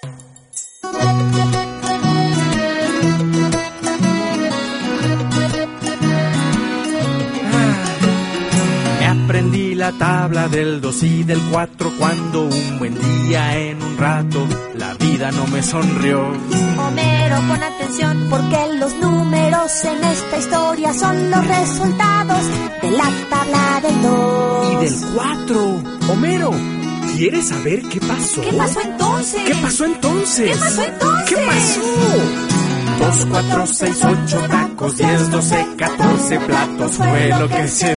Aprendí la tabla del 2 y del 4 cuando un buen día en un rato la vida no me sonrió. Homero, pon atención porque los números en esta historia son los resultados de la tabla del 2 y del 4. Homero, ¿quieres saber qué pasó? ¿Qué pasó entonces? ¿Qué pasó entonces? ¿Qué pasó entonces? ¿Qué pasó? 2, 4, 6, 8 tacos, 10, 12, 14 platos fue lo que se